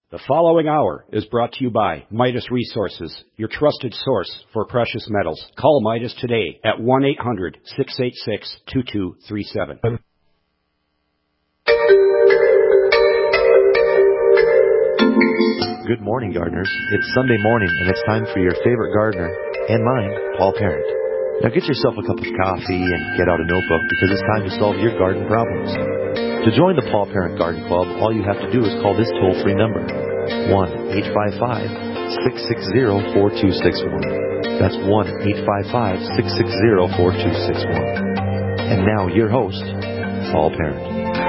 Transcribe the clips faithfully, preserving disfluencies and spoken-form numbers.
The following hour is brought to you by Midas Resources, your trusted source for precious metals. Call Midas today at one eight hundred, six eight six, two two three seven. Good morning, gardeners. It's Sunday morning, and it's time for your favorite gardener, and mine, Paul Parent. Now get yourself a cup of coffee and get out a notebook because it's time to solve your garden problems. To join the Paul Parent Garden Club, all you have to do is call this toll-free number, one eight five five, six six zero, four two six one. That's one eight five five, six six zero, four two six one. And now your host, Paul Parent.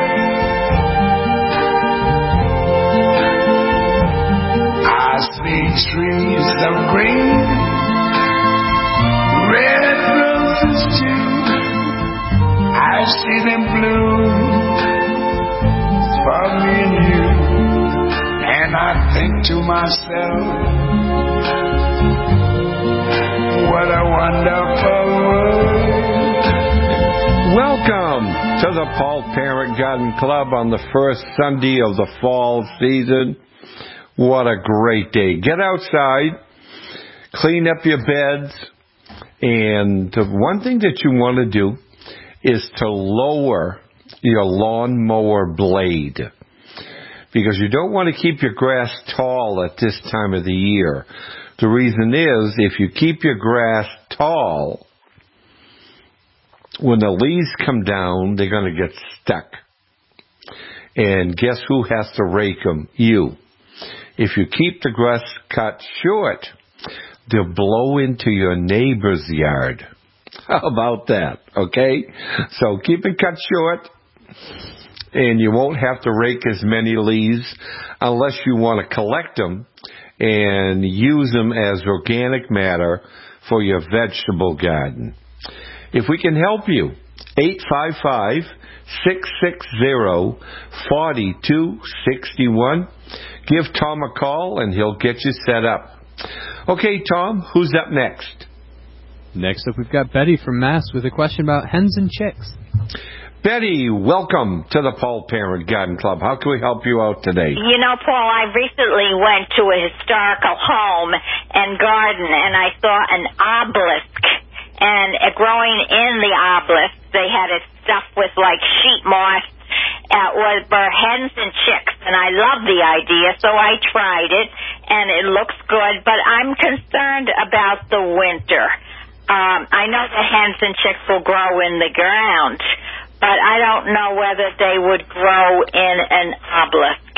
I see trees of green, red roses too. I see them bloom for me and you, and I think to myself, what a wonderful world. Welcome to the Paul Parent Garden Club on the first Sunday of the fall season. What a great day. Get outside, clean up your beds, and the one thing that you want to do is to lower your lawnmower blade, because you don't want to keep your grass tall at this time of the year. The reason is, if you keep your grass tall, when the leaves come down, they're going to get stuck. And guess who has to rake them? You. If you keep the grass cut short, they'll blow into your neighbor's yard. How about that, okay? So keep it cut short, and you won't have to rake as many leaves unless you want to collect them and use them as organic matter for your vegetable garden. If we can help you, eight five five, six six zero, four two six one. Give Tom a call, and he'll get you set up. Okay, Tom, who's up next? Next up, we've got Betty from Mass with a question about hens and chicks. Betty, welcome to the Paul Parent Garden Club. How can we help you out today? You know, Paul, I recently went to a historical home and garden, and I saw an obelisk. And uh, growing in the obelisk, they had it stuffed with, like, sheet moss. Uh, was for hens and chicks, and I love the idea, so I tried it, and it looks good, but I'm concerned about the winter. Um, I know the hens and chicks will grow in the ground, but I don't know whether they would grow in an obelisk.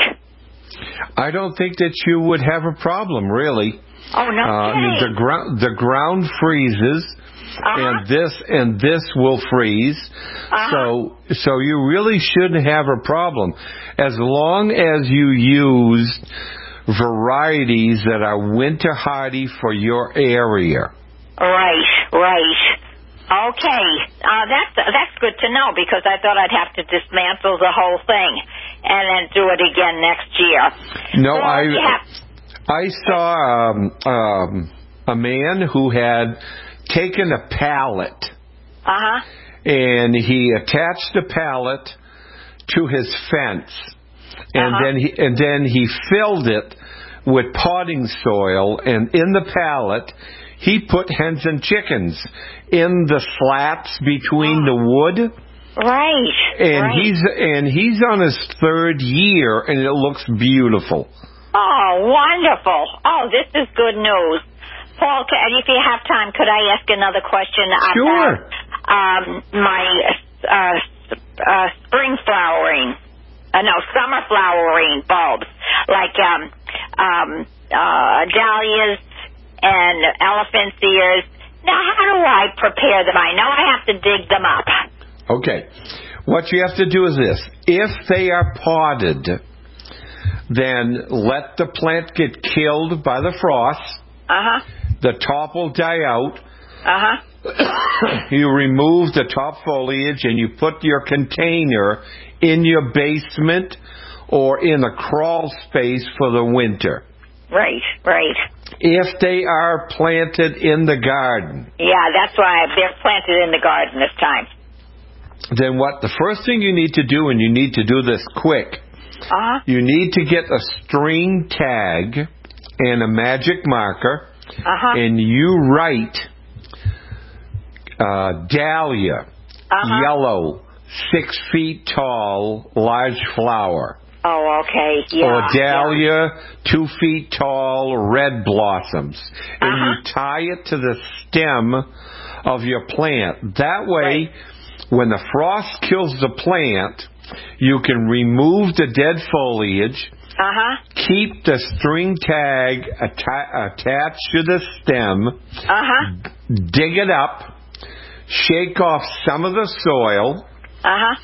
I don't think that you would have a problem, really. Oh, no uh, I mean, the ground the ground freezes. Uh-huh. And this and this will freeze, uh-huh. so so you really shouldn't have a problem as long as you use varieties that are winter hardy for your area. Right, right. Okay, uh, that's that's good to know, because I thought I'd have to dismantle the whole thing and then do it again next year. No, so, I yeah. I saw um, um, a man who had taken a pallet, uh-huh. and he attached the pallet to his fence, and uh-huh. then he and then he filled it with potting soil, and in the pallet he put hens and chickens in the slats between the wood. Right. And right. he's and he's on his third year, and it looks beautiful. Oh, wonderful! Oh, this is good news. Paul, if you have time, could I ask another question sure. about um, my uh, uh, spring flowering, uh, no, summer flowering bulbs, like um, um, uh, dahlias and elephant's ears? Now, how do I prepare them? I know I have to dig them up. Okay. What you have to do is this. If they are potted, then let the plant get killed by the frost. Uh-huh. The top will die out. Uh-huh. You remove the top foliage and you put your container in your basement or in a crawl space for the winter. Right, right. If they are planted in the garden. Yeah, that's why they're planted in the garden this time. Then what the first thing you need to do, and you need to do this quick, Uh-huh. You need to get a string tag and a magic marker, uh-huh. and you write uh, dahlia, uh-huh. yellow, six feet tall, large flower. Oh, okay. Yeah. Or dahlia, yeah. two feet tall, red blossoms. And uh-huh. you tie it to the stem of your plant. That way, right. when the frost kills the plant, you can remove the dead foliage, uh-huh. keep the string tag atta- attached to the stem, uh-huh. dig it up, shake off some of the soil, uh-huh.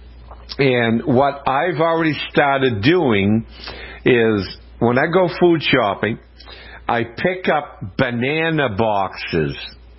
and what I've already started doing is when I go food shopping, I pick up banana boxes.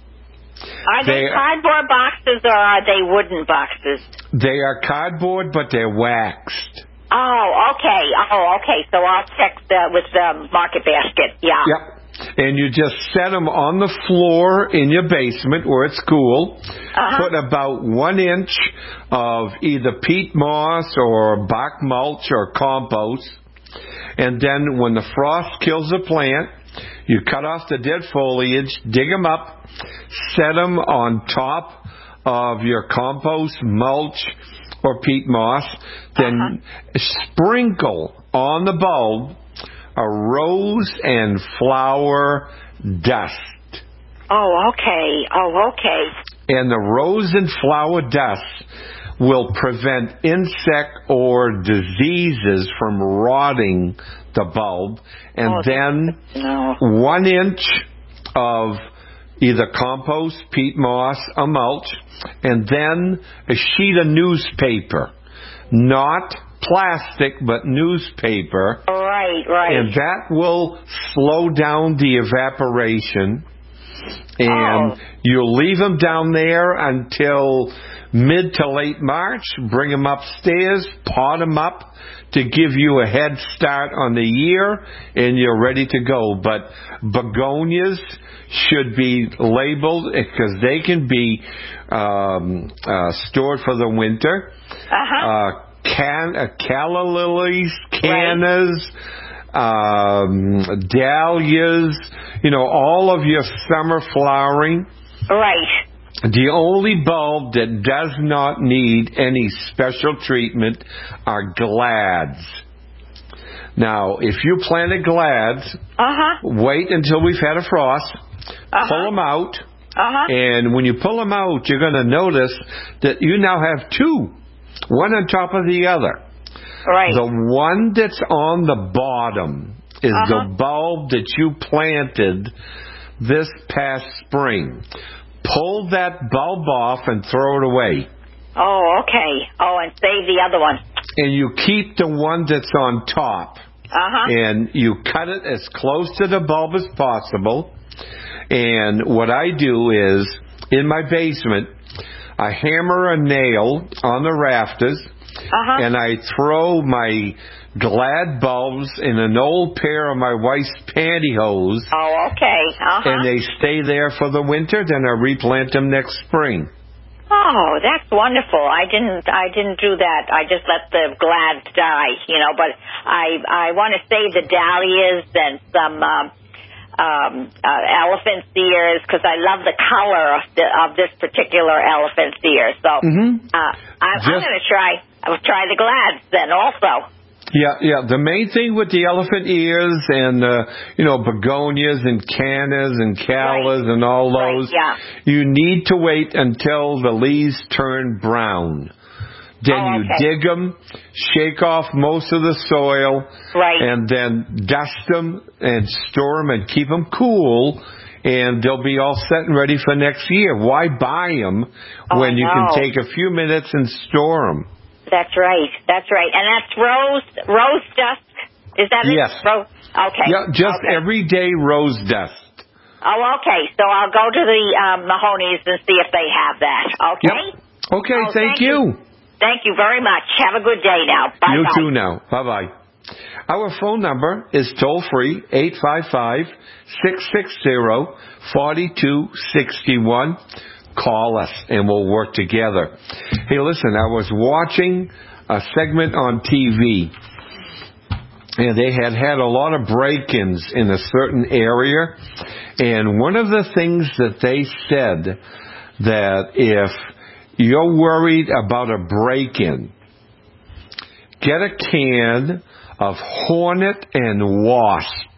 Are they, they cardboard boxes or are they wooden boxes? They are cardboard, but they're waxed. Oh, okay. Oh, okay. So I'll check the, with the Market Basket. Yeah. Yep. And you just set them on the floor in your basement where it's cool. Uh-huh. Put about one inch of either peat moss or bark mulch or compost. And then when the frost kills the plant, you cut off the dead foliage, dig them up, set them on top of your compost, mulch, or peat moss. Then uh-huh. sprinkle on the bulb a rose and flower dust. Oh, okay. Oh, okay. And the rose and flower dust will prevent insect or diseases from rotting the bulb. And oh, then no. one inch of either compost, peat moss, or mulch, and then a sheet of newspaper. Not plastic, but newspaper. Right, right. And that will slow down the evaporation. And oh. you'll leave them down there until mid to late March. Bring them upstairs, pot them up to give you a head start on the year, and you're ready to go. But begonias should be labeled because they can be um, uh, stored for the winter. Uh-huh. Uh, can, uh, calla lilies, cannas, right. um, dahlias, you know, all of your summer flowering. Right. The only bulb that does not need any special treatment are glads. Now, if you planted glads, uh-huh. wait until we've had a frost, uh-huh. pull them out, uh-huh. and when you pull them out, you're going to notice that you now have two. One on top of the other. Right. The one that's on the bottom is uh-huh. the bulb that you planted this past spring. Pull that bulb off and throw it away. Oh, okay. Oh, and save the other one. And you keep the one that's on top. Uh-huh. And you cut it as close to the bulb as possible. And what I do is, in my basement, I hammer a nail on the rafters, uh-huh. and I throw my glad bulbs in an old pair of my wife's pantyhose. Oh, okay. Uh-huh. And they stay there for the winter, then I replant them next spring. Oh, that's wonderful. I didn't I didn't do that. I just let the glads die, you know, but I I want to save the dahlias and some um Um, uh, elephant ears because I love the color of, the, of this particular elephant ear. So mm-hmm. uh, I, I'm going to try. I'll try the glads then also. Yeah, yeah. The main thing with the elephant ears and uh, you know begonias and cannas and callas right. and all those, right, yeah. you need to wait until the leaves turn brown. Then oh, you okay. dig them, shake off most of the soil, right. and then dust them and store them and keep them cool, and they'll be all set and ready for next year. Why buy them oh, when you no. can take a few minutes and store them? That's right. That's right. And that's rose rose dust. Is that yes. it? Rose. Okay. Yeah, just okay. everyday rose dust. Oh, okay. So I'll go to the um, Mahoney's and see if they have that. Okay. Yep. Okay. Oh, thank, thank you. you. Thank you very much. Have a good day now. Bye-bye. You too now. Bye-bye. Our phone number is toll-free, eight five five, six six zero, four two six one. Call us, and we'll work together. Hey, listen, I was watching a segment on T V, and they had had a lot of break-ins in a certain area. And one of the things that they said, that if you're worried about a break-in, get a can of Hornet and Wasp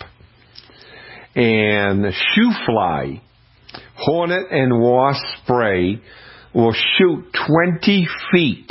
and Shoo Fly. Hornet and Wasp spray will shoot twenty feet.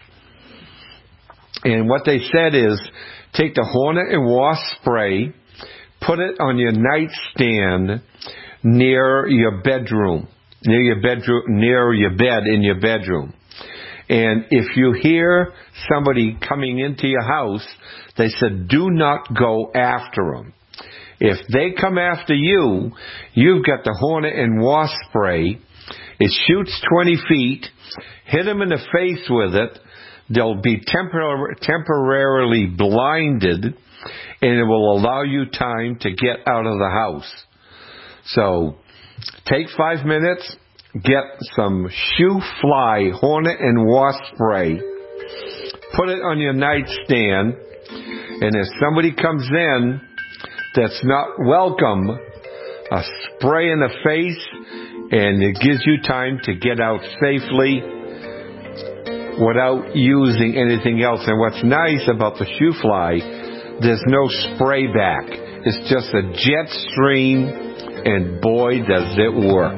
And what they said is, take the Hornet and Wasp spray, put it on your nightstand near your bedroom, near your bedroom, near your bed in your bedroom. And if you hear somebody coming into your house, they said, do not go after them. If they come after you, you've got the Hornet and Wasp spray. It shoots twenty feet. Hit them in the face with it. They'll be tempor- temporarily blinded, and it will allow you time to get out of the house. So take five minutes, get some Shoo Fly Hornet and Wasp spray, put it on your nightstand, and if somebody comes in that's not welcome, a spray in the face, and it gives you time to get out safely without using anything else. And what's nice about the Shoo Fly, there's no spray back. It's just a jet stream, and boy, does it work.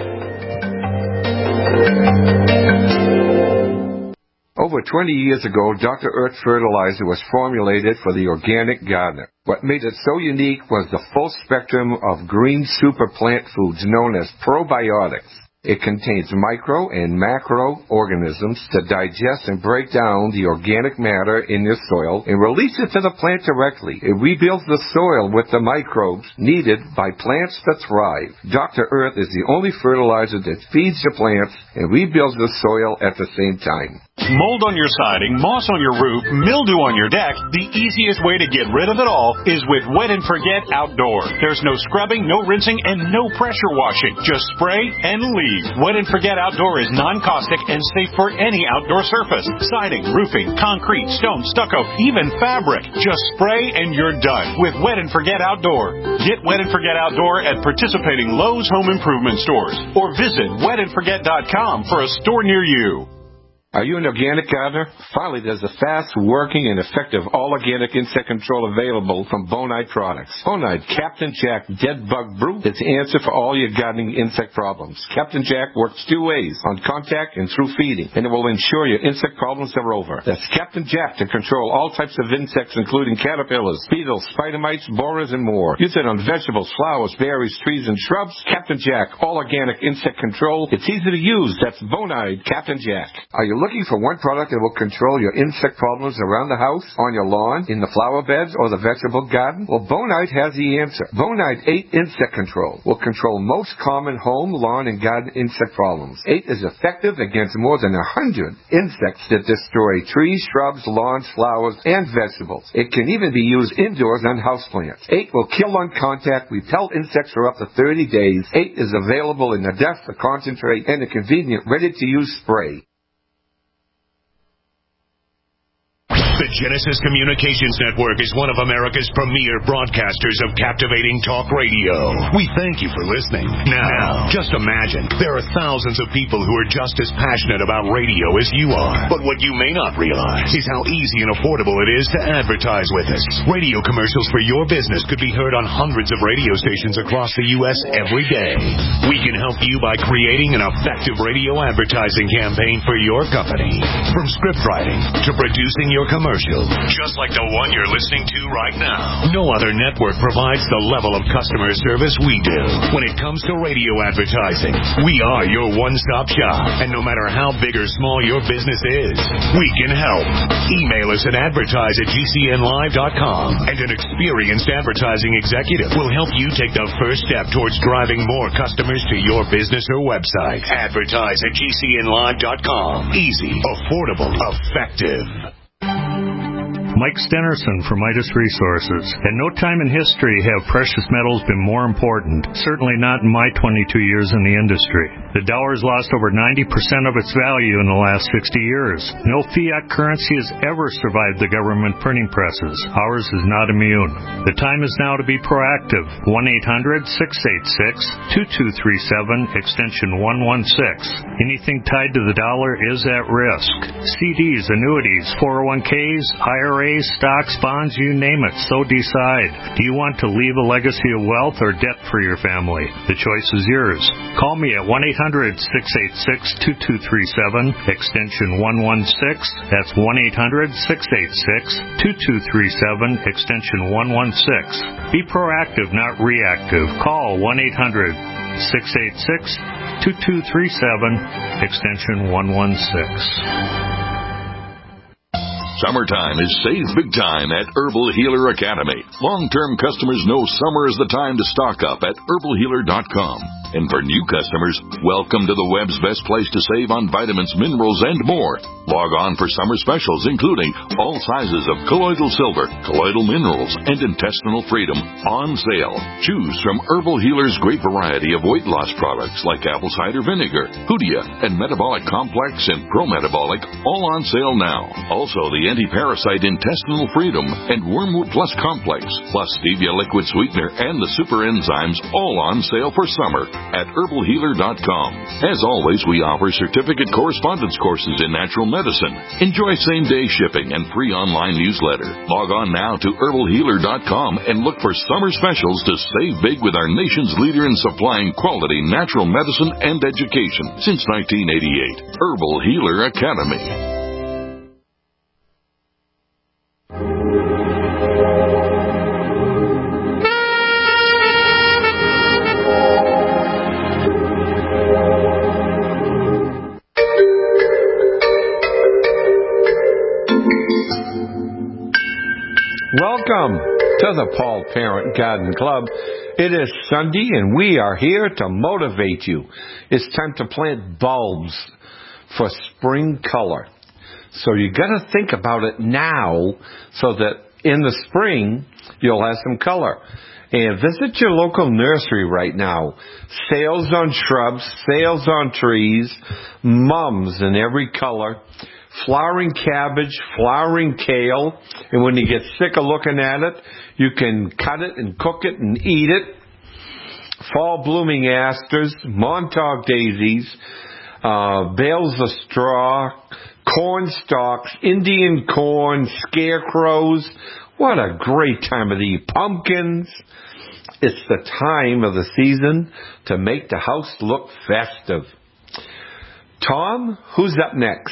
Over twenty years ago, Doctor Earth fertilizer was formulated for the organic gardener. What made it so unique was the full spectrum of green super plant foods known as probiotics. It contains micro and macro organisms to digest and break down the organic matter in your soil and release it to the plant directly. It rebuilds the soil with the microbes needed by plants to thrive. Doctor Earth is the only fertilizer that feeds the plants and rebuilds the soil at the same time. Mold on your siding, moss on your roof, mildew on your deck, the easiest way to get rid of it all is with Wet and Forget Outdoor. There's no scrubbing, no rinsing, and no pressure washing. Just spray and leave. Wet and Forget Outdoor is non-caustic and safe for any outdoor surface. Siding, roofing, concrete, stone, stucco, even fabric. Just spray and you're done with Wet and Forget Outdoor. Get Wet and Forget Outdoor at participating Lowe's Home Improvement stores or visit wet and forget dot com for a store near you. Are you an organic gardener? Finally, there's a fast-working and effective all-organic insect control available from Bonide Products. Bonide Captain Jack Dead Bug Brew is the answer for all your gardening insect problems. Captain Jack works two ways, on contact and through feeding, and it will ensure your insect problems are over. That's Captain Jack to control all types of insects, including caterpillars, beetles, spider mites, borers, and more. Use it on vegetables, flowers, berries, trees, and shrubs. Captain Jack All-Organic Insect Control. It's easy to use. That's Bonide Captain Jack. Are you looking for one product that will control your insect problems around the house, on your lawn, in the flower beds, or the vegetable garden? Well, Bonide has the answer. Bonide eight Insect Control will control most common home, lawn, and garden insect problems. eight is effective against more than one hundred insects that destroy trees, shrubs, lawns, flowers, and vegetables. It can even be used indoors on houseplants. eight will kill on contact, repel insects for up to thirty days. eight is available in the dust, the concentrate, and the convenient ready-to-use spray. The Genesis Communications Network is one of America's premier broadcasters of captivating talk radio. We thank you for listening. Now, just imagine, there are thousands of people who are just as passionate about radio as you are. But what you may not realize is how easy and affordable it is to advertise with us. Radio commercials for your business could be heard on hundreds of radio stations across the U S every day. We can help you by creating an effective radio advertising campaign for your company. From script writing to producing your commercial. Just like the one you're listening to right now. No other network provides the level of customer service we do. When it comes to radio advertising, we are your one-stop shop. And no matter how big or small your business is, we can help. Email us at advertise at g c n live dot com, and an experienced advertising executive will help you take the first step towards driving more customers to your business or website. Advertise at g c n live dot com. Easy, affordable, effective. Mike Stenerson from Midas Resources. At no time in history have precious metals been more important, certainly not in my twenty-two years in the industry. The dollar has lost over ninety percent of its value in the last sixty years. No fiat currency has ever survived the government printing presses. Ours is not immune. The time is now to be proactive. one eight hundred, six eight six, two two three seven, extension one one six. Anything tied to the dollar is at risk. C Ds, annuities, four oh one k's, I R As, stocks, bonds, you name it, so decide. Do you want to leave a legacy of wealth or debt for your family? The choice is yours. Call me at one eight hundred, six eight six, two two three seven, extension one one six. That's one eight hundred, six eight six, two two three seven, extension one one six. Be proactive, not reactive. Call one eight hundred, six eight six, two two three seven, extension one one six. Summertime is save big time at Herbal Healer Academy. Long-term customers know summer is the time to stock up at herbal healer dot com. And for new customers, welcome to the web's best place to save on vitamins, minerals, and more. Log on for summer specials, including all sizes of colloidal silver, colloidal minerals, and intestinal freedom on sale. Choose from Herbal Healer's great variety of weight loss products like apple cider vinegar, Hoodia, and Metabolic Complex and Pro-Metabolic, all on sale now. Also, the anti-parasite intestinal freedom and Wormwood Plus Complex, plus Stevia liquid sweetener and the super enzymes, all on sale for summer at herbal healer dot com. As always, we offer certificate correspondence courses in natural medicine. Enjoy same-day shipping and free online newsletter. Log on now to herbal healer dot com and look for summer specials to save big with our nation's leader in supplying quality natural medicine and education since nineteen eighty-eight. Herbal Healer Academy. Welcome to the Paul Parent Garden Club. It is Sunday and we are here to motivate you. It's time to plant bulbs for spring color. So you got to think about it now so that in the spring you'll have some color. And visit your local nursery right now. Sales on shrubs, sales on trees, mums in every color. Flowering cabbage, flowering kale, and when you get sick of looking at it, you can cut it and cook it and eat it. Fall blooming asters, Montauk daisies, uh, bales of straw, corn stalks, Indian corn, scarecrows. What a great time of the year. Pumpkins. It's the time of the season to make the house look festive. Tom, who's up next?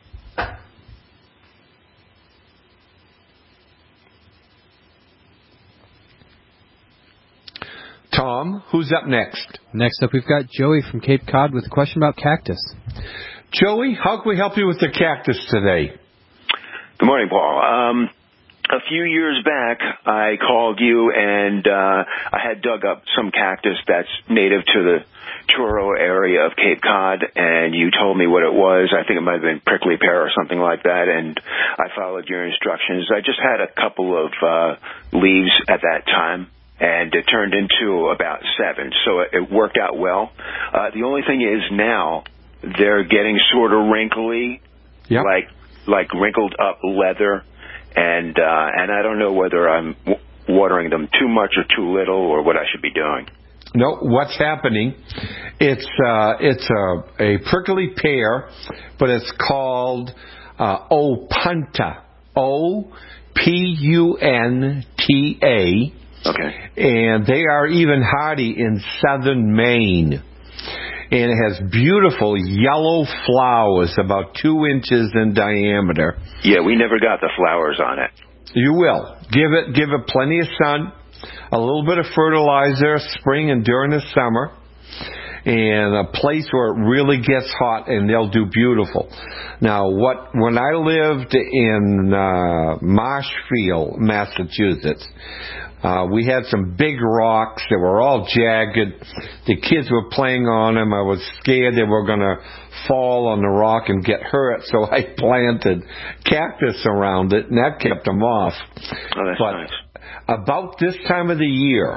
Tom, who's up next? Next up, we've got Joey from Cape Cod with a question about cactus. Joey, how can we help you with the cactus today? Good morning, Paul. Um, a few years back, I called you, and uh, I had dug up some cactus that's native to the Truro area of Cape Cod, and you told me what it was. I think it might have been prickly pear or something like that, and I followed your instructions. I just had a couple of uh, leaves at that time, and it turned into about seven, so it worked out well. Uh, the only thing is now they're getting sort of wrinkly, yep. like like wrinkled up leather, and uh, and I don't know whether I'm w- watering them too much or too little, or what I should be doing. No, what's happening? It's uh, it's a, a prickly pear, but it's called uh, Opuntia. O P U N T A. Okay. And they are even hardy in southern Maine. And it has beautiful yellow flowers, about two inches in diameter. Yeah, we never got the flowers on it. You will. Give it, give it plenty of sun, a little bit of fertilizer, spring and during the summer, and a place where it really gets hot, and they'll do beautiful. Now, what when I lived in uh, Marshfield, Massachusetts, Uh, we had some big rocks that were all jagged. The kids were playing on them. I was scared they were going to fall on the rock and get hurt, so I planted cactus around it, and that kept them off. Oh, that's but nice. About this time of the year,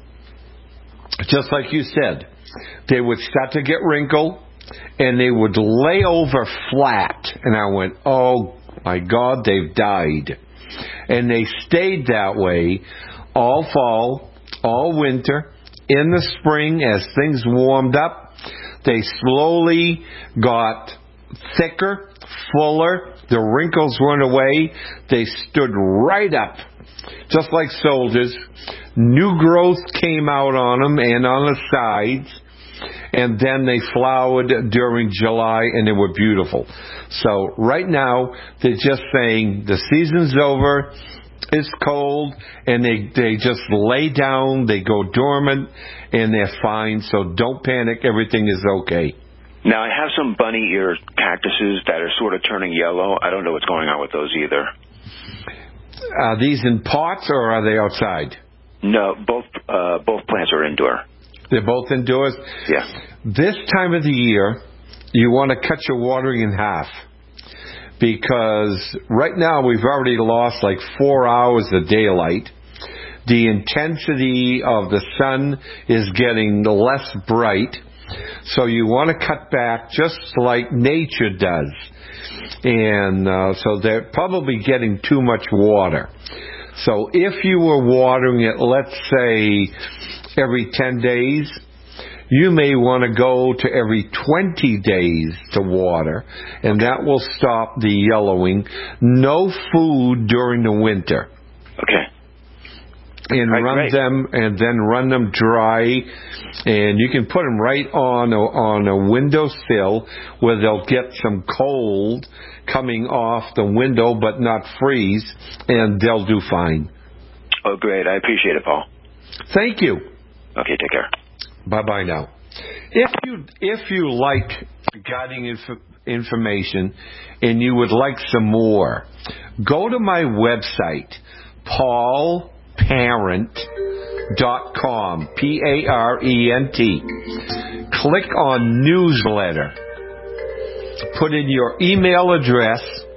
just like you said, they would start to get wrinkled, and they would lay over flat. And I went, oh, my God, they've died. And they stayed that way all fall, all winter. In the spring, as things warmed up, they slowly got thicker, fuller. The wrinkles went away. They stood right up, just like soldiers. New growth came out on them and on the sides. And then they flowered during July, and they were beautiful. So right now, they're just saying the season's over, it's cold, and they, they just lay down, they go dormant, and they're fine. So don't panic, everything is okay. Now, I have some bunny ear cactuses that are sort of turning yellow. I don't know what's going on with those either. Are these in pots, or are they outside? No, both uh, both plants are indoor. They're both indoors? Yeah. This time of the year, you want to cut your watering in half. Because right now we've already lost like four hours of daylight. The intensity of the sun is getting less bright. So you want to cut back just like nature does. And uh, so they're probably getting too much water. So if you were watering it, let's say, every ten days, you may want to go to every twenty days to water, and that will stop the yellowing. No food during the winter. Okay. And right, run great. them, and then run them dry, and you can put them right on a, on a windowsill where they'll get some cold coming off the window, but not freeze, and they'll do fine. Oh, great. I appreciate it, Paul. Thank you. Okay, take care. Bye-bye now. If you if you like gardening inf- information and you would like some more, go to my website, paul parent dot com, P A R E N T. Click on newsletter. Put in your email address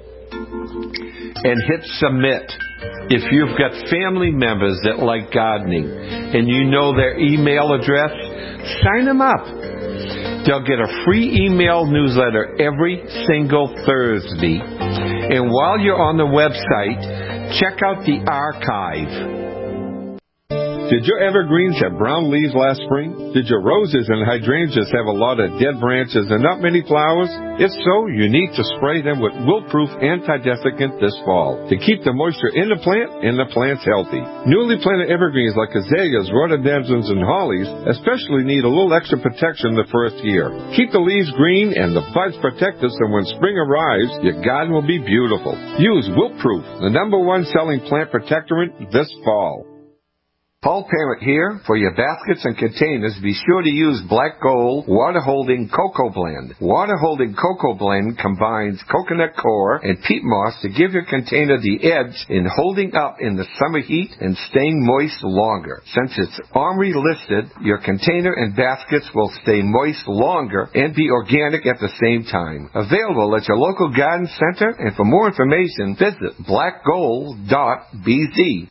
and hit submit. If you've got family members that like gardening and you know their email address, sign them up. They'll get a free email newsletter every single Thursday. And while you're on the website, check out the archive. Did your evergreens have brown leaves last spring? Did your roses and hydrangeas have a lot of dead branches and not many flowers? If so, you need to spray them with Wilt-Proof Anti-Desiccant this fall to keep the moisture in the plant and the plants healthy. Newly planted evergreens like azaleas, rhododendrons, and hollies especially need a little extra protection the first year. Keep the leaves green and the buds protected so when spring arrives, your garden will be beautiful. Use Wilt-Proof, the number one selling plant protectorant this fall. Paul Parent here. For your baskets and containers, be sure to use Black Gold Water Holding Cocoa Blend. Water Holding Cocoa Blend combines coconut coir and peat moss to give your container the edge in holding up in the summer heat and staying moist longer. Since it's OMRI listed, your container and baskets will stay moist longer and be organic at the same time. Available at your local garden center, and for more information, visit black gold dot b z.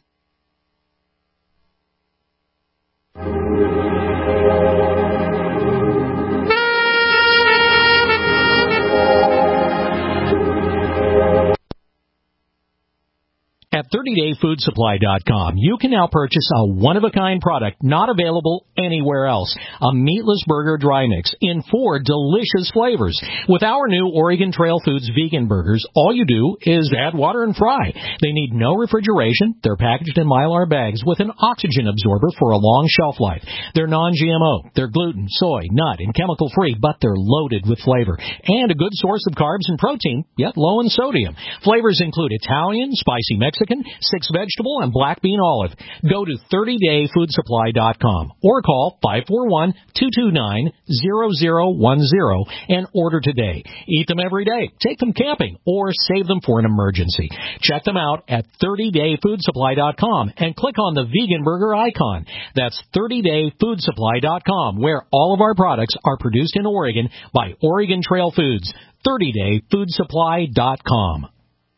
At thirty day food supply dot com, you can now purchase a one-of-a-kind product not available anywhere else. A meatless burger dry mix in four delicious flavors. With our new Oregon Trail Foods vegan burgers, all you do is add water and fry. They need no refrigeration. They're packaged in Mylar bags with an oxygen absorber for a long shelf life. They're non G M O. They're gluten, soy, nut, and chemical-free, but they're loaded with flavor. And a good source of carbs and protein, yet low in sodium. Flavors include Italian, spicy Mexican, six vegetable, and black bean olive. Go to thirty day food supply dot com or call five four one, two two nine, zero zero one zero and order today. Eat them every day, take them camping, or save them for an emergency. Check them out at thirty day food supply dot com and click on the vegan burger icon. That's thirty day food supply dot com, where all of our products are produced in Oregon by Oregon Trail Foods. thirty day food supply dot com.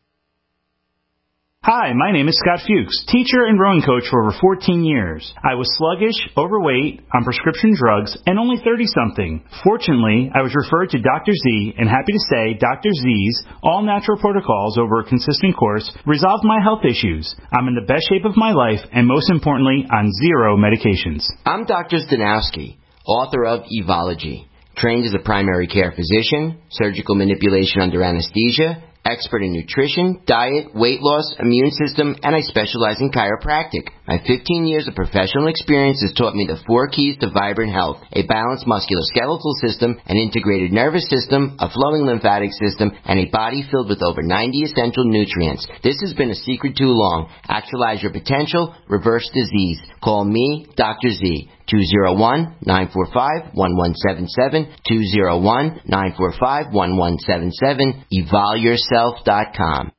Hi, my name is Scott Fuchs, teacher and rowing coach for over fourteen years. I was sluggish, overweight, on prescription drugs, and only thirty-something. Fortunately, I was referred to Doctor Z, and happy to say Doctor Z's all-natural protocols over a consistent course resolved my health issues. I'm in the best shape of my life, and most importantly, on zero medications. I'm Doctor Stanowski, author of Evology, trained as a primary care physician, surgical manipulation under anesthesia, expert in nutrition, diet, weight loss, immune system, and I specialize in chiropractic. My fifteen years of professional experience has taught me the four keys to vibrant health: a balanced musculoskeletal system, an integrated nervous system, a flowing lymphatic system, and a body filled with over ninety essential nutrients. This has been a secret too long. Actualize your potential, reverse disease. Call me, Doctor Z. two oh one, nine four five, one one seven seven, two oh one, nine four five, one one seven seven, evol yourself dot com.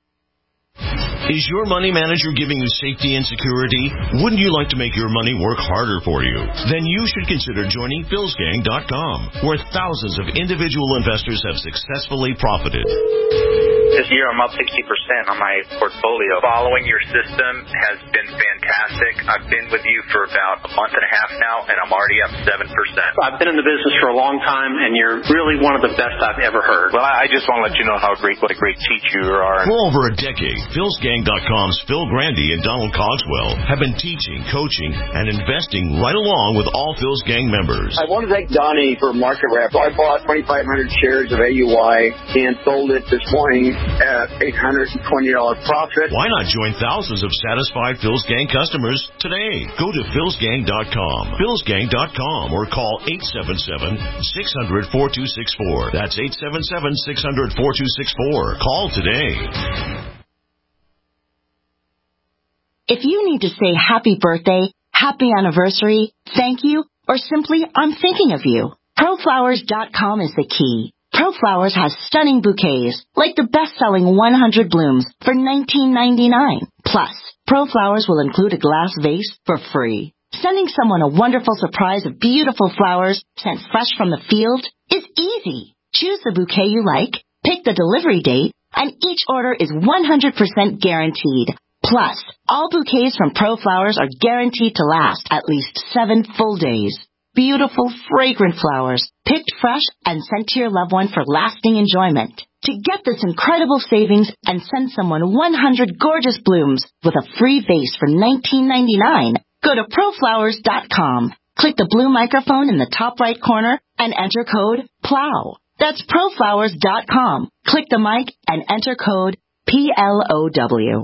Is your money manager giving you safety and security? Wouldn't you like to make your money work harder for you? Then you should consider joining Phils Gang dot com, where thousands of individual investors have successfully profited. This year I'm up sixty percent on my portfolio. Following your system has been fantastic. I've been with you for about a month and a half now, and I'm already up seven percent. I've been in the business for a long time, and you're really one of the best I've ever heard. Well, I just want to let you know how great, what a great teacher you are. For over a decade, Phils Gang dot com's Phil Grandy and Donald Cogswell have been teaching, coaching, and investing right along with all Phil's Gang members. I want to thank Donnie for market rep. I bought twenty-five hundred shares of A U Y and sold it this morning at eight hundred twenty dollars profit. Why not join thousands of satisfied Phil's Gang customers today? Go to Phils Gang dot com, Phils Gang dot com, or call eight seven seven, six hundred, four two six four. That's eight seven seven, six hundred, four two six four. Call today. If you need to say happy birthday, happy anniversary, thank you, or simply I'm thinking of you, Pro Flowers dot com is the key. ProFlowers has stunning bouquets, like the best-selling one hundred blooms for nineteen ninety-nine. Plus, ProFlowers will include a glass vase for free. Sending someone a wonderful surprise of beautiful flowers sent fresh from the field is easy. Choose the bouquet you like, pick the delivery date, and each order is one hundred percent guaranteed. Plus, all bouquets from ProFlowers are guaranteed to last at least seven full days. Beautiful, fragrant flowers, picked fresh and sent to your loved one for lasting enjoyment. To get this incredible savings and send someone one hundred gorgeous blooms with a free vase for nineteen ninety-nine, go to Pro Flowers dot com. Click the blue microphone in the top right corner and enter code PLOW. That's Pro Flowers dot com. Click the mic and enter code P L O W.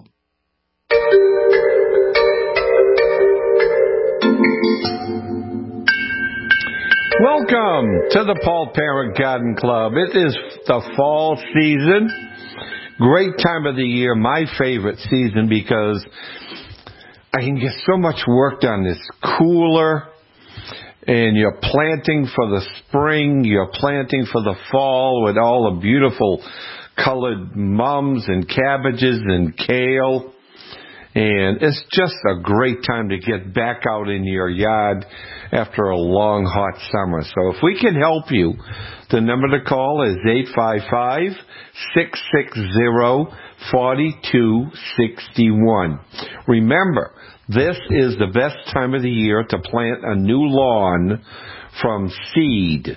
Welcome to the Paul Parent Garden Club. It is the fall season. Great time of the year, my favorite season, because I can get so much work done. It's cooler, and you're planting for the spring, you're planting for the fall with all the beautiful colored mums and cabbages and kale. And it's just a great time to get back out in your yard after a long, hot summer. So if we can help you, the number to call is eight five five, six six zero, four two six one. Remember, this is the best time of the year to plant a new lawn from seed.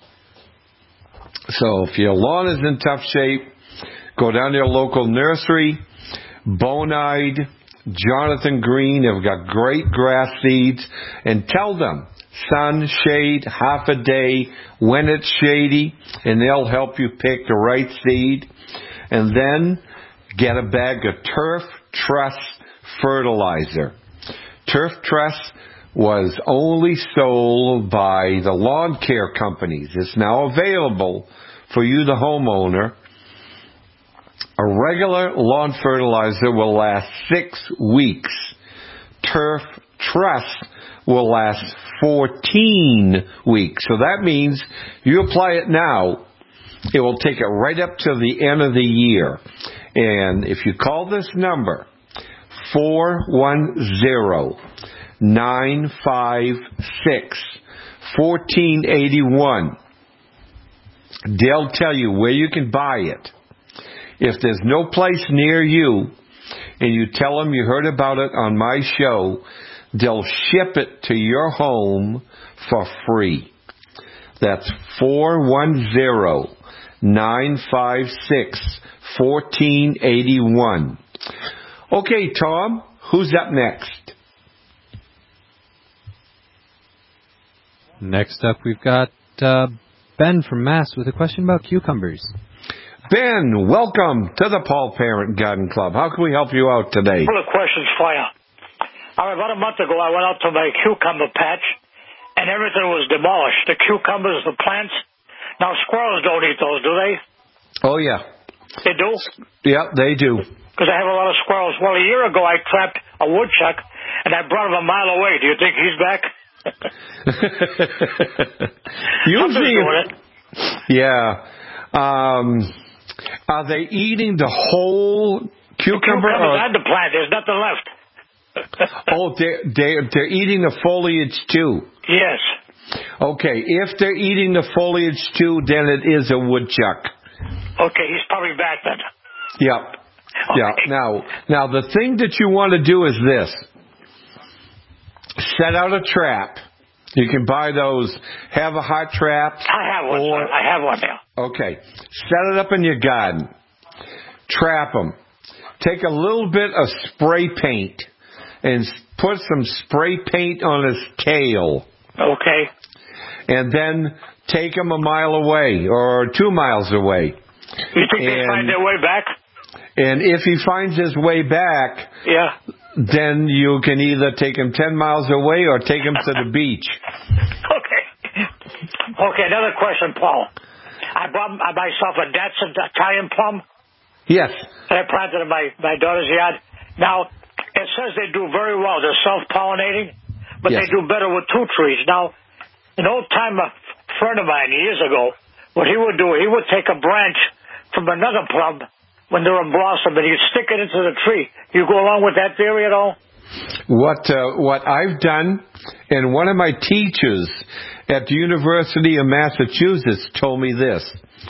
So if your lawn is in tough shape, go down to your local nursery. Bonide, Jonathan Green have got great grass seeds, and tell them sun, shade, half a day, when it's shady, and they'll help you pick the right seed. And then get a bag of Turf Truss fertilizer. Turf Truss was only sold by the lawn care companies. It's now available for you, the homeowner. A regular lawn fertilizer will last six weeks. Turf Truss will last fourteen weeks. So that means you apply it now, it will take it right up to the end of the year. And if you call this number, four one zero, nine five six, one four eight one, they'll tell you where you can buy it. If there's no place near you, and you tell them you heard about it on my show, they'll ship it to your home for free. That's four one zero, nine five six, one four eight one. Okay, Tom, who's up next? Next up, we've got uh, Ben from Mass with a question about cucumbers. Ben, welcome to the Paul Parent Garden Club. How can we help you out today? A couple of questions for you. All right, about a month ago, I went out to my cucumber patch, and everything was demolished. The cucumbers, the plants. Now, squirrels don't eat those, do they? Oh, yeah. They do? Yeah, they do. Because I have a lot of squirrels. Well, a year ago, I trapped a woodchuck, and I brought him a mile away. Do you think he's back? Usually, yeah. Um, are they eating the whole cucumber? The cucumbers and the plant. There's nothing left. Oh, they're, they're, they're eating the foliage too? Yes. Okay, if they're eating the foliage too, then it is a woodchuck. Okay, he's probably back then. Yep. Okay. Yeah. Now, now the thing that you want to do is this. Set out a trap. You can buy those. Have a hot trap. I have one. Or, I have one now. Okay. Set it up in your garden. Trap them. Take a little bit of spray paint and put some spray paint on his tail. Okay. And then take him a mile away or two miles away. You think and, they find their way back? And if he finds his way back, yeah, then you can either take him ten miles away or take him to the beach. Okay. Okay, another question, Paul. I bought myself a Datsun Italian plum. Yes. That I planted in my, my daughter's yard. Now, it says they do very well. They're self-pollinating, but yes. they do better with two trees. Now, an old-time friend of mine years ago, what he would do, he would take a branch from another plum when they're in blossom, and he'd stick it into the tree. You go along with that theory at all? What uh, what I've done, and one of my teachers at the University of Massachusetts told me this.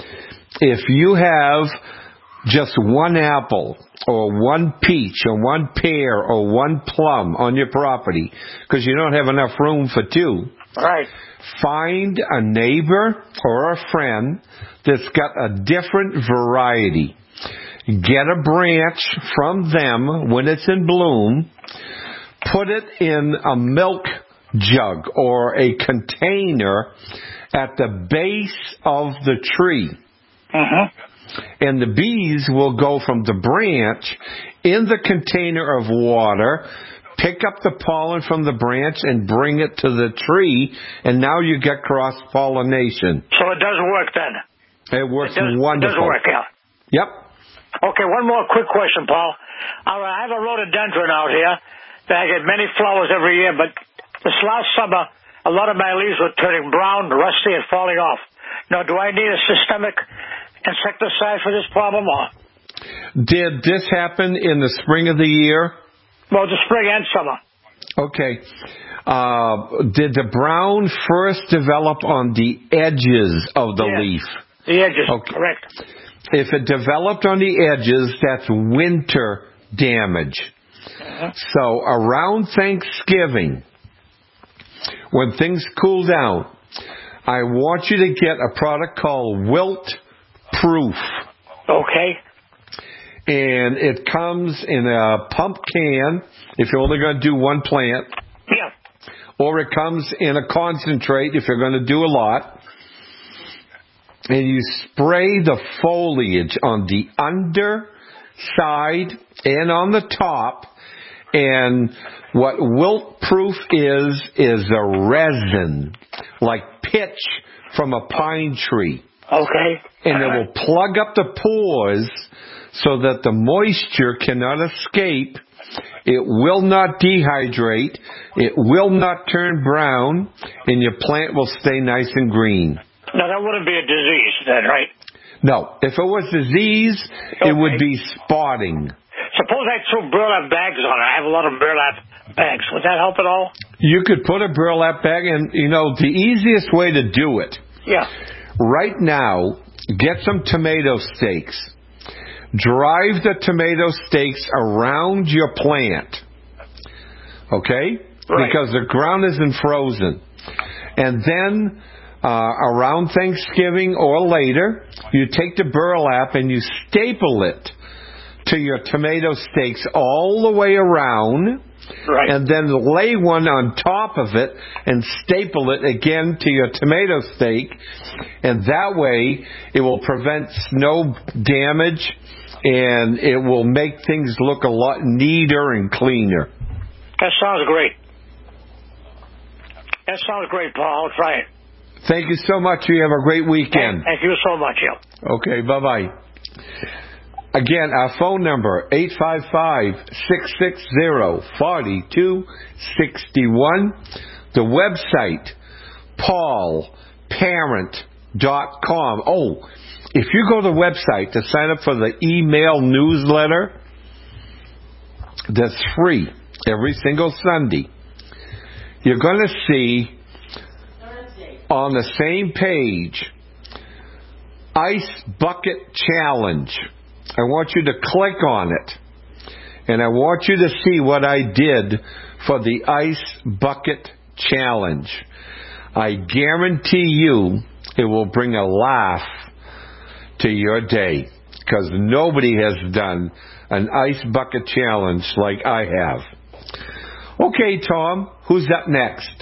If you have just one apple or one peach or one pear or one plum on your property, because you don't have enough room for two, right? Find a neighbor or a friend that's got a different variety. Get a branch from them when it's in bloom, put it in a milk jug or a container at the base of the tree. Uh-huh. And the bees will go from the branch in the container of water, pick up the pollen from the branch and bring it to the tree, and now you get cross-pollination. So it does work then? It works it does, wonderful. It does work, yeah. Yep. Okay, one more quick question, Paul. All right, I have a rhododendron out here that I get many flowers every year, but this last summer, a lot of my leaves were turning brown, rusty, and falling off. Now, do I need a systemic insecticide for this problem? Or? Did this happen in the spring of the year? Well, the spring and summer. Okay. Uh, did the brown first develop on the edges of the yes, leaf? The edges, okay. Correct. If it developed on the edges, that's winter damage. Uh-huh. So around Thanksgiving, when things cool down, I want you to get a product called Wilt Proof. Okay. And it comes in a pump can if you're only going to do one plant. Yeah. Or it comes in a concentrate if you're going to do a lot. And you spray the foliage on the underside and on the top. And what Wilt Proof is, is a resin, like pitch from a pine tree. Okay. And it will plug up the pores so that the moisture cannot escape. It will not dehydrate. It will not turn brown, and your plant will stay nice and green. Now, that wouldn't be a disease then, right? No. If it was disease, okay. It would be spotting. Suppose I threw burlap bags on it. I have a lot of burlap bags. Would that help at all? You could put a burlap bag in. You know, the easiest way to do it. Yeah. Right now, get some tomato stakes. Drive the tomato stakes around your plant. Okay? Right. Because the ground isn't frozen. And then, uh, around Thanksgiving or later, you take the burlap and you staple it to your tomato stakes all the way around. Right. And then lay one on top of it and staple it again to your tomato stake. And that way, it will prevent snow damage, and it will make things look a lot neater and cleaner. That sounds great. That sounds great, Paul. I'll try it. Thank you so much. You have a great weekend. Thank you so much, Joe. Okay, bye-bye. Again, our phone number, eight five five, six six zero, four two six one. The website, paul parent dot com. Oh, if you go to the website to sign up for the email newsletter, that's free every single Sunday. You're going to see on the same page, Ice Bucket Challenge. I want you to click on it, and I want you to see what I did for the Ice Bucket Challenge. I guarantee you it will bring a laugh to your day, because nobody has done an Ice Bucket Challenge like I have. Okay, Tom, who's up next?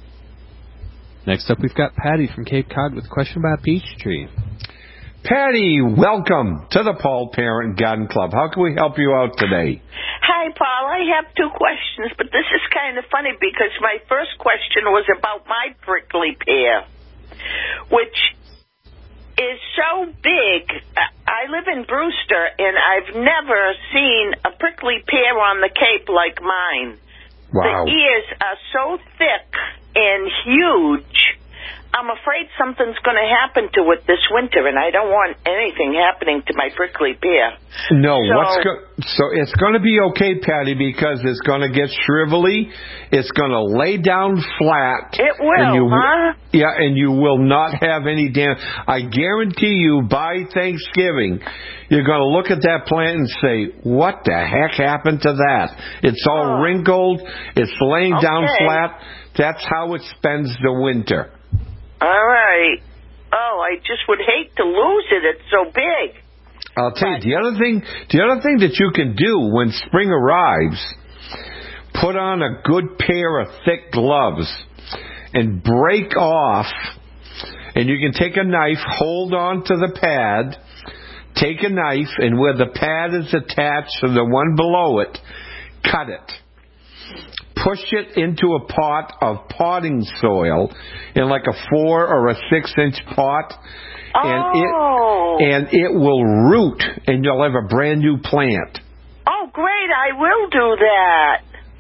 Next up, we've got Patty from Cape Cod with a question about Peachtree. Patty, welcome to the Paul Parent Garden Club. How can we help you out today? Hi, Paul. I have two questions, but this is kind of funny because my first question was about my prickly pear, which is so big. I live in Brewster, and I've never seen a prickly pear on the Cape like mine. Wow. The ears are so thick and huge. I'm afraid something's going to happen to it this winter, and I don't want anything happening to my prickly pear. No, so, what's go- so it's going to be okay, Patty, because it's going to get shrivelly. It's going to lay down flat. It will, and you, huh? Yeah, and you will not have any damage. I guarantee you, by Thanksgiving, you're going to look at that plant and say, what the heck happened to that? It's all oh. wrinkled. It's laying okay. down flat. That's how it spends the winter. All right. Oh, I just would hate to lose it. It's so big. I'll tell you, the other thing, the other thing that you can do when spring arrives, put on a good pair of thick gloves and break off, and you can take a knife, hold on to the pad, take a knife, and where the pad is attached to the one below it, cut it. Push it into a pot of potting soil in like a four or a six inch pot, and oh. it and it will root, and you'll have a brand new plant. Oh, great! I will do that.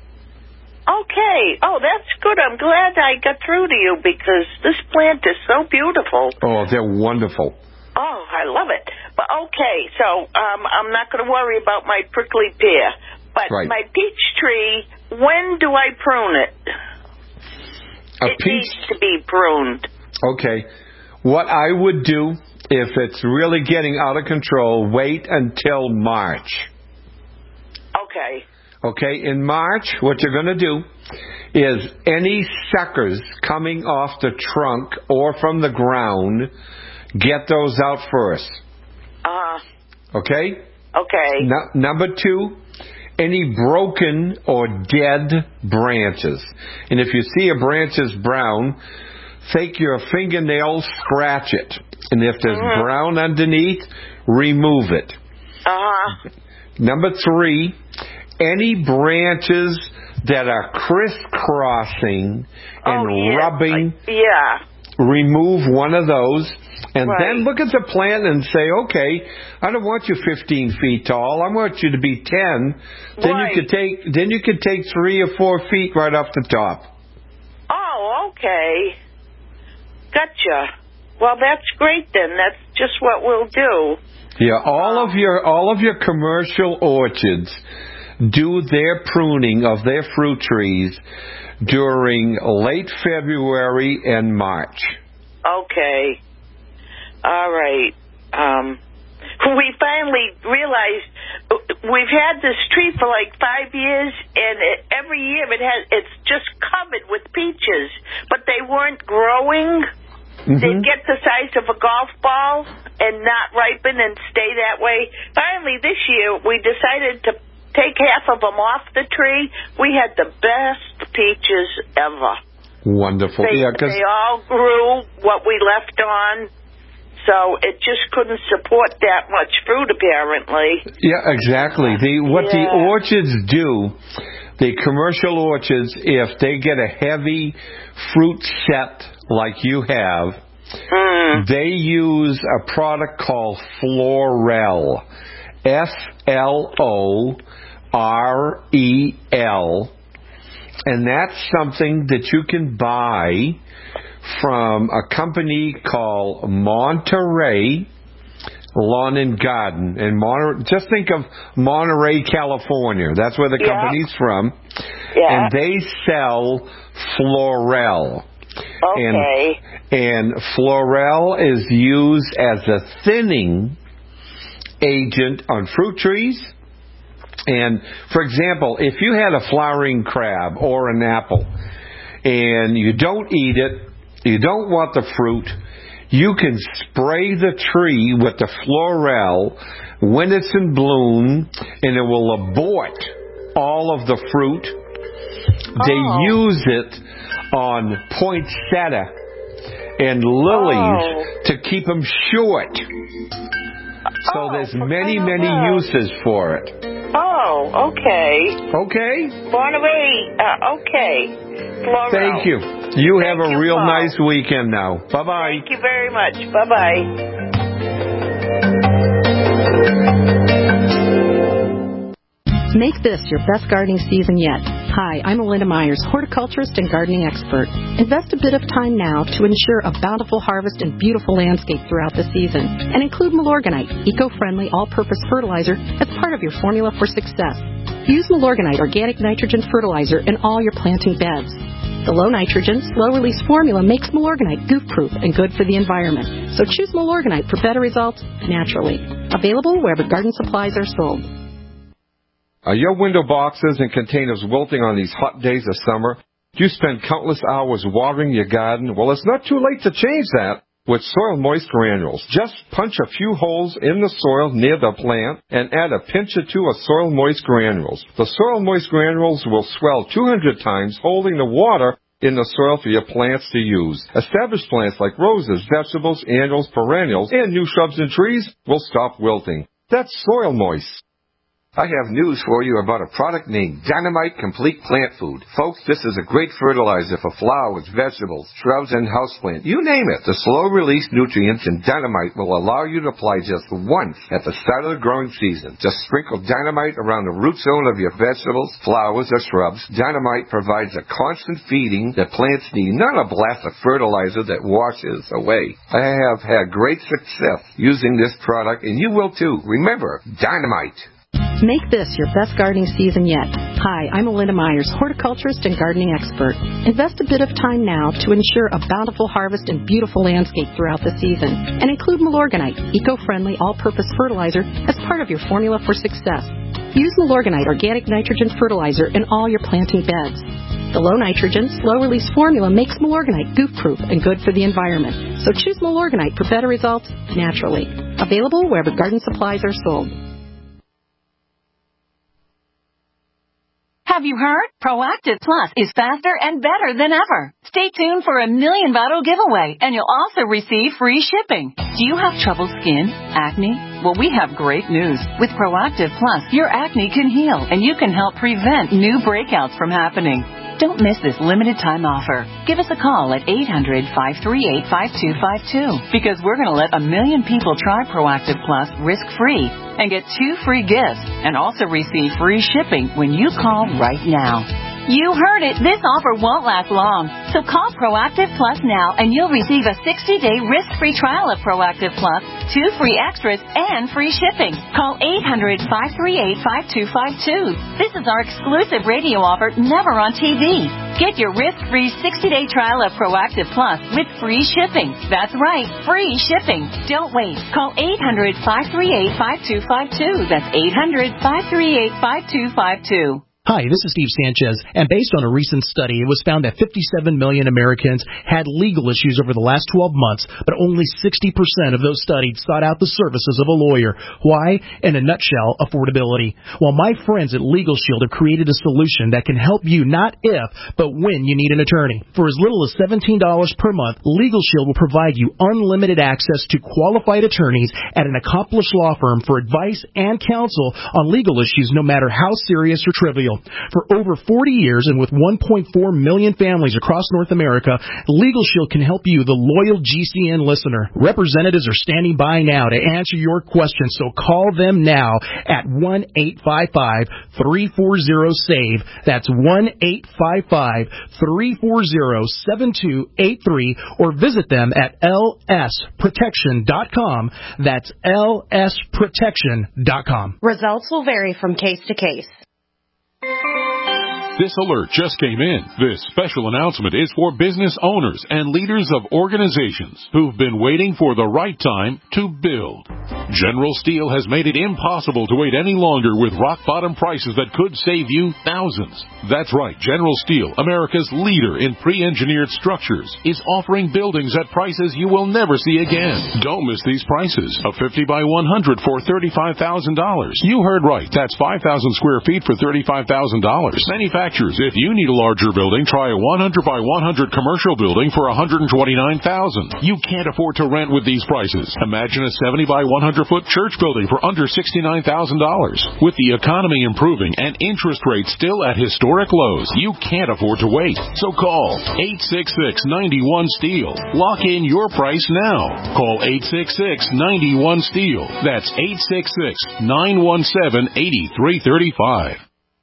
Okay. Oh, that's good. I'm glad I got through to you because this plant is so beautiful. Oh, they're wonderful. Oh, I love it. But okay, so um, I'm not going to worry about my prickly pear, but right. my peach tree. When do I prune it? A it peach needs to be pruned. Okay. What I would do, if it's really getting out of control, wait until March. Okay. Okay, in March, what you're going to do is any suckers coming off the trunk or from the ground, get those out first. Uh-huh. Okay? Okay. No, number two, any broken or dead branches. And if you see a branch is brown, take your fingernail, scratch it. And if there's mm-hmm. brown underneath, remove it. Uh-huh. Number three, any branches that are crisscrossing and oh, yeah. rubbing. I, yeah. remove one of those, and Right. then look at the plant and say, okay, I don't want you fifteen feet tall. I want you to be ten. Then Right. you could take then you could take three or four feet right off the top. Oh, okay. Gotcha. Well, that's great then. That's just what we'll do. Yeah, all of your all of your commercial orchards do their pruning of their fruit trees during late February and March. Okay. All right. Um, we finally realized we've had this tree for like five years, and it, every year it has it's just covered with peaches, but they weren't growing. Mm-hmm. They'd get the size of a golf ball and not ripen and stay that way. Finally, this year we decided to take half of them off the tree. We had the best peaches ever. Wonderful. They, yeah, 'cause they all grew what we left on, so it just couldn't support that much fruit, apparently. Yeah, exactly. The what the Yeah. orchards do, the commercial orchards, if they get a heavy fruit set like you have, mm. they use a product called Florel. F L O R E L. And that's something that you can buy from a company called Monterey Lawn and Garden. And Mon- just think of Monterey, California. That's where the Yeah. company's from. Yeah. And they sell Florel. Okay. And, and Florel is used as a thinning agent on fruit trees. And, for example, if you had a flowering crab or an apple and you don't eat it, you don't want the fruit, you can spray the tree with the Florel when it's in bloom, and it will abort all of the fruit. Oh. They use it on poinsettia and lilies Oh. to keep them short. So Oh, there's for many, crying out many loud. uses for it. Oh, okay. Okay? Monterey, uh, okay. Florel. Thank you. You have Thank a you, real Paul. nice weekend now. Bye-bye. Thank you very much. Bye-bye. Make this your best gardening season yet. Hi, I'm Melinda Myers, horticulturist and gardening expert. Invest a bit of time now to ensure a bountiful harvest and beautiful landscape throughout the season. And include Milorganite, eco-friendly all-purpose fertilizer, as part of your formula for success. Use Milorganite organic nitrogen fertilizer in all your planting beds. The low-nitrogen, slow-release formula makes Milorganite goof-proof and good for the environment. So choose Milorganite for better results naturally. Available wherever garden supplies are sold. Are your window boxes and containers wilting on these hot days of summer? Do you spend countless hours watering your garden? Well, it's not too late to change that with Soil Moist Granules. Just punch a few holes in the soil near the plant and add a pinch or two of Soil Moist Granules. The Soil Moist Granules will swell two hundred times, holding the water in the soil for your plants to use. Established plants like roses, vegetables, annuals, perennials, and new shrubs and trees will stop wilting. That's Soil Moist. I have news for you about a product named Dynamite Complete Plant Food. Folks, this is a great fertilizer for flowers, vegetables, shrubs, and houseplants. You name it. The slow-release nutrients in Dynamite will allow you to apply just once at the start of the growing season. Just sprinkle Dynamite around the root zone of your vegetables, flowers, or shrubs. Dynamite provides a constant feeding that plants need, not a blast of fertilizer that washes away. I have had great success using this product, and you will too. Remember, Dynamite. Make this your best gardening season yet. Hi, I'm Melinda Myers, horticulturist and gardening expert. Invest a bit of time now to ensure a bountiful harvest and beautiful landscape throughout the season. And include Milorganite, eco-friendly all-purpose fertilizer, as part of your formula for success. Use Milorganite organic nitrogen fertilizer in all your planting beds. The low-nitrogen, slow-release formula makes Milorganite goof-proof and good for the environment. So choose Milorganite for better results naturally. Available wherever garden supplies are sold. Have you heard? Proactive Plus is faster and better than ever. Stay tuned for a million bottle giveaway, and you'll also receive free shipping. Do you have troubled skin? Acne? Well, we have great news. With Proactive Plus, your acne can heal, and you can help prevent new breakouts from happening. Don't miss this limited time offer. Give us a call at eight hundred, five three eight, five two five two because we're going to let a million people try Proactive Plus risk-free and get two free gifts and also receive free shipping when you call right now. You heard it. This offer won't last long. So call Proactive Plus now and you'll receive a sixty-day risk-free trial of Proactive Plus, two free extras, and free shipping. Call eight hundred, five three eight, five two five two. This is our exclusive radio offer, never on T V. Get your risk-free sixty-day trial of Proactive Plus with free shipping. That's right, free shipping. Don't wait. Call eight hundred, five three eight, five two five two. That's eight hundred, five three eight, five two five two. Hi, this is Steve Sanchez, and based on a recent study, it was found that fifty-seven million Americans had legal issues over the last twelve months, but only sixty percent of those studied sought out the services of a lawyer. Why? In a nutshell, affordability. Well, my friends at Legal Shield have created a solution that can help you not if, but when you need an attorney. For as little as seventeen dollars per month, Legal Shield will provide you unlimited access to qualified attorneys at an accomplished law firm for advice and counsel on legal issues, no matter how serious or trivial. For over forty years and with one point four million families across North America, Legal Shield can help you, the loyal G C N listener. Representatives are standing by now to answer your questions, so call them now at one eight five five, three four zero, SAVE. That's one eight five five, three four zero, seven two eight three, or visit them at L S protection dot com. That's L S protection dot com. Results will vary from case to case. This alert just came in. This special announcement is for business owners and leaders of organizations who've been waiting for the right time to build. General Steel has made it impossible to wait any longer with rock-bottom prices that could save you thousands. That's right, General Steel, America's leader in pre-engineered structures, is offering buildings at prices you will never see again. Don't miss these prices. A fifty by one hundred for thirty-five thousand dollars. You heard right. That's five thousand square feet for thirty-five thousand dollars. Manufactured If you need a larger building, try a one hundred by one hundred commercial building for one hundred twenty-nine thousand dollars. You can't afford to rent with these prices. Imagine a seventy by one hundred foot church building for under sixty-nine thousand dollars. With the economy improving and interest rates still at historic lows, you can't afford to wait. So call eight six six, nine one, STEEL. Lock in your price now. Call eight six six, nine one, STEEL. That's eight six six, nine one seven, eight three three five.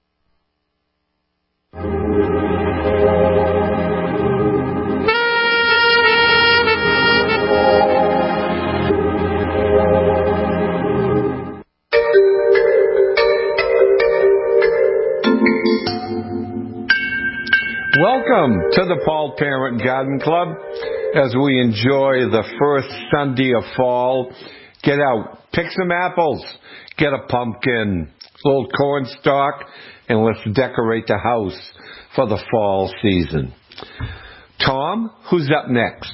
Welcome to the Paul Parent Garden Club as we enjoy the first Sunday of fall. Get out, pick some apples, get a pumpkin, a little corn stalk, and let's decorate the house for the fall season. Tom, who's up next?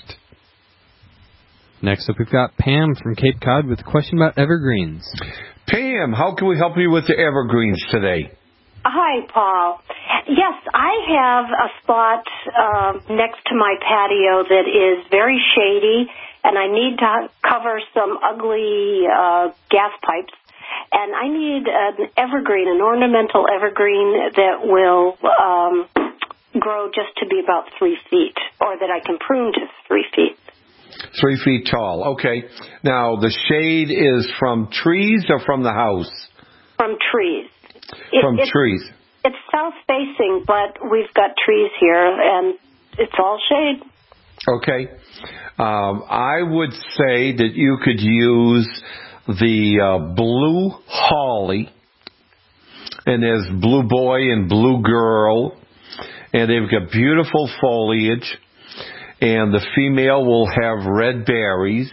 Next up, we've got Pam from Cape Cod with a question about evergreens. Pam, how can we help you with the evergreens today? Hi, Paul. Yes, I have a spot uh, next to my patio that is very shady, and I need to cover some ugly uh, gas pipes. And I need an evergreen, an ornamental evergreen that will um, grow just to be about three feet, or that I can prune to three feet. Three feet tall. Okay. Now, the shade is from trees or from the house? From trees. It, from it, trees. It's south-facing, but we've got trees here, and it's all shade. Okay. Um, I would say that you could use the uh, blue holly, and there's blue boy and blue girl, and they've got beautiful foliage, and the female will have red berries.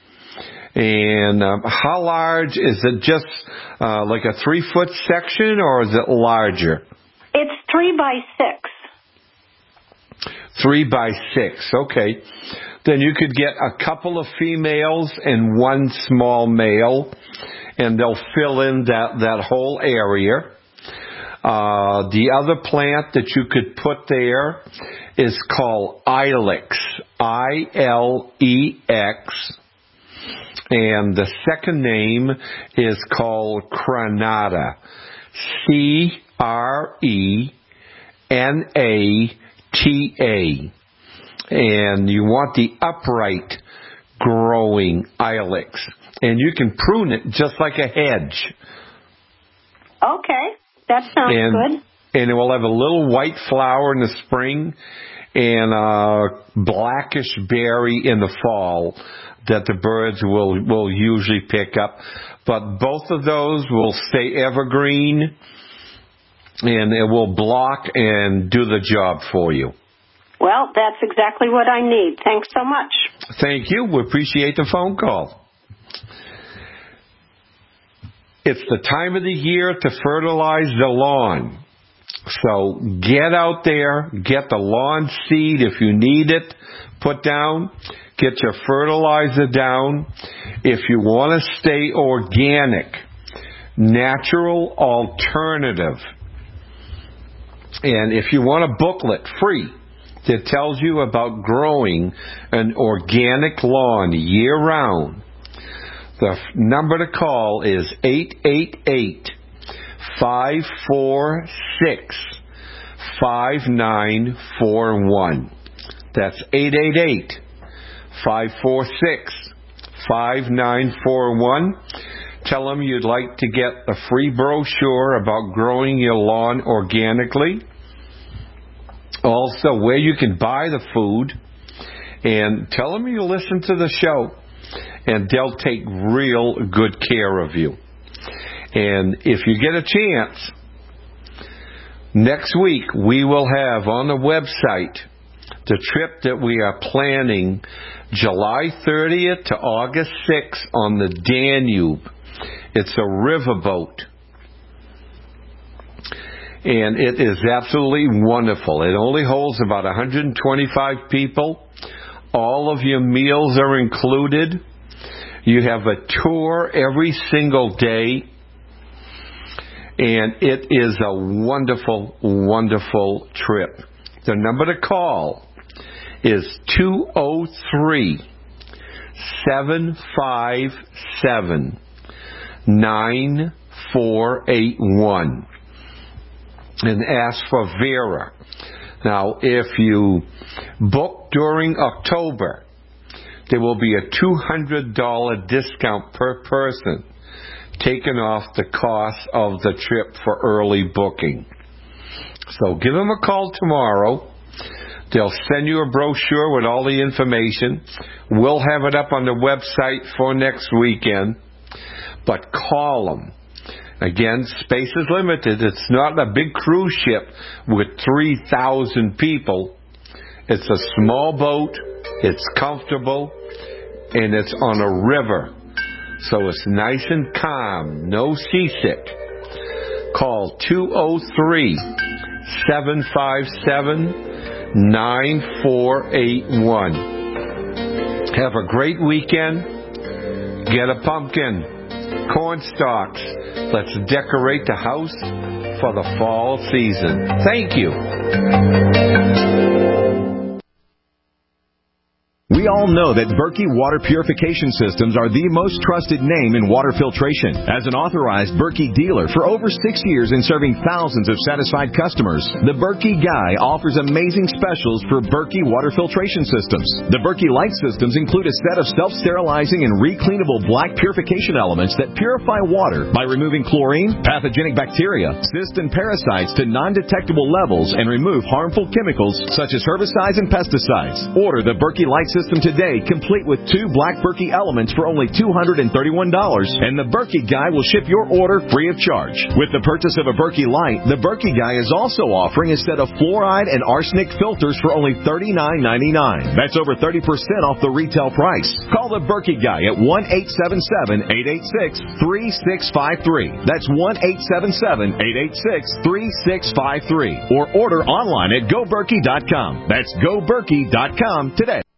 And um, how large is it? Just uh, like a three-foot section, or is it larger? It's three by six. Three by six, okay. Then you could get a couple of females and one small male, and they'll fill in that, that whole area. Uh, the other plant that you could put there is called Ilex, I L E X. And the second name is called Crenata, C R E N A T A. And you want the upright growing ilex. And you can prune it just like a hedge. Okay, that sounds and, good. And it will have a little white flower in the spring and a blackish berry in the fall that the birds will, will usually pick up. But both of those will stay evergreen, and it will block and do the job for you. Well, that's exactly what I need. Thanks so much. Thank you. We appreciate the phone call. It's the time of the year to fertilize the lawn. So get out there, get the lawn seed if you need it, put down, get your fertilizer down. If you want to stay organic, natural alternative, and if you want a booklet free that tells you about growing an organic lawn year-round, the number to call is eight eight eight, five four six, five nine four one. That's eight eight eight, five four six, five nine four one. Tell them you'd like to get a free brochure about growing your lawn organically. Also, where you can buy the food. And tell them you listen to the show. And they'll take real good care of you. And if you get a chance, next week we will have on the website the trip that we are planning July thirtieth to August sixth on the Danube. It's a riverboat. And it is absolutely wonderful. It only holds about one hundred twenty-five people. All of your meals are included. You have a tour every single day. And it is a wonderful, wonderful trip. The number to call is two oh three, seven five seven, nine four eight one. And ask for Vera. Now, if you book during October, there will be a two hundred dollars discount per person taken off the cost of the trip for early booking. So give them a call tomorrow. They'll send you a brochure with all the information. We'll have it up on the website for next weekend. But call them. Again, space is limited. It's not a big cruise ship with three thousand people. It's a small boat. It's comfortable. And it's on a river. So it's nice and calm. No seasick. Call two oh three, seven five seven, nine four eight one. Have a great weekend. Get a pumpkin. Corn stalks. Let's decorate the house for the fall season. Thank you. We all know that Berkey Water Purification Systems are the most trusted name in water filtration. As an authorized Berkey dealer for over six years and serving thousands of satisfied customers, the Berkey Guy offers amazing specials for Berkey Water Filtration Systems. The Berkey Light Systems include a set of self-sterilizing and recleanable black purification elements that purify water by removing chlorine, pathogenic bacteria, cysts, and parasites to non-detectable levels and remove harmful chemicals such as herbicides and pesticides. Order the Berkey Light System today, complete with two black Berkey elements for only two hundred thirty-one dollars, and the Berkey Guy will ship your order free of charge. With the purchase of a Berkey Light, the Berkey Guy is also offering a set of fluoride and arsenic filters for only thirty-nine ninety-nine. That's over thirty percent off the retail price. Call the Berkey Guy at one eight seven seven, eight eight six, three six five three. That's one eight seven seven, eight eight six, three six five three. Or order online at go berkey dot com. That's go berkey dot com today.